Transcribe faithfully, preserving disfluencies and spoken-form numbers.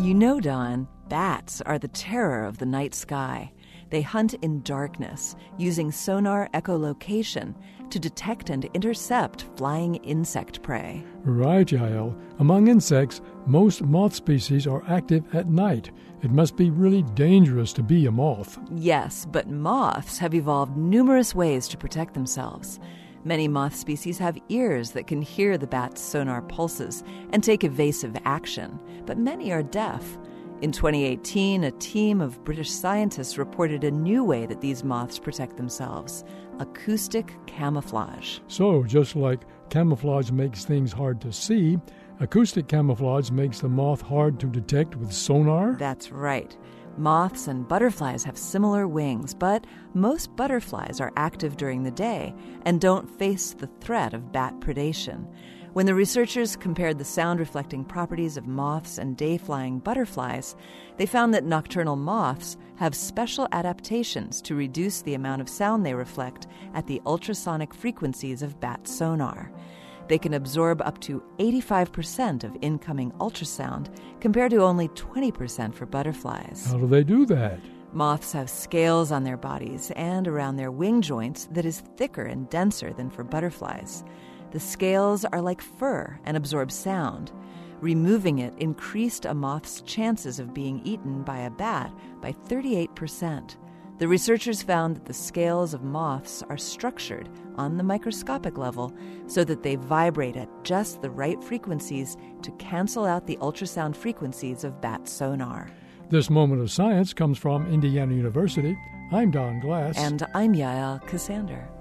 You know, Don, bats are the terror of the night sky. They hunt in darkness, using sonar echolocation to detect and intercept flying insect prey. Right, Yael. Among insects, most moth species are active at night. It must be really dangerous to be a moth. Yes, but moths have evolved numerous ways to protect themselves. Many moth species have ears that can hear the bat's sonar pulses and take evasive action, but many are deaf. In twenty eighteen, a team of British scientists reported a new way that these moths protect themselves: acoustic camouflage. So, just like camouflage makes things hard to see, acoustic camouflage makes the moth hard to detect with sonar? That's right. Moths and butterflies have similar wings, but most butterflies are active during the day and don't face the threat of bat predation. When the researchers compared the sound-reflecting properties of moths and day-flying butterflies, they found that nocturnal moths have special adaptations to reduce the amount of sound they reflect at the ultrasonic frequencies of bat sonar. They can absorb up to eighty-five percent of incoming ultrasound, compared to only twenty percent for butterflies. How do they do that? Moths have scales on their bodies and around their wing joints that is thicker and denser than for butterflies. The scales are like fur and absorb sound. Removing it increased a moth's chances of being eaten by a bat by thirty-eight percent. The researchers found that the scales of moths are structured on the microscopic level so that they vibrate at just the right frequencies to cancel out the ultrasound frequencies of bat sonar. This moment of science comes from Indiana University. I'm Don Glass. And I'm Yael Ksander.